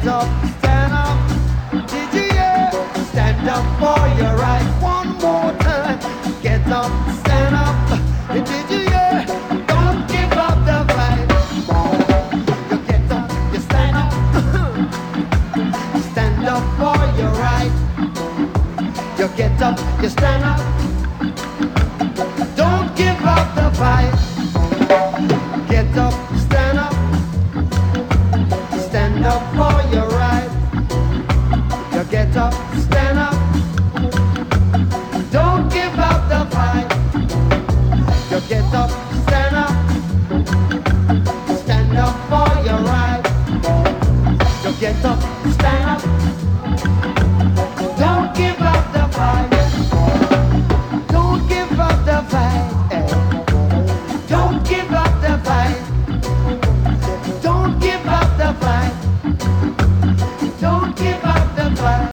up, stand up. Did you hear? Stand up for your right. One more time. Get up, stand up. Did you hear? Don't give up the fight. You get up, you stand up. Stand up for your right. You get up, you stand up. Don't give up the fight. Get up, stand up. Stand up for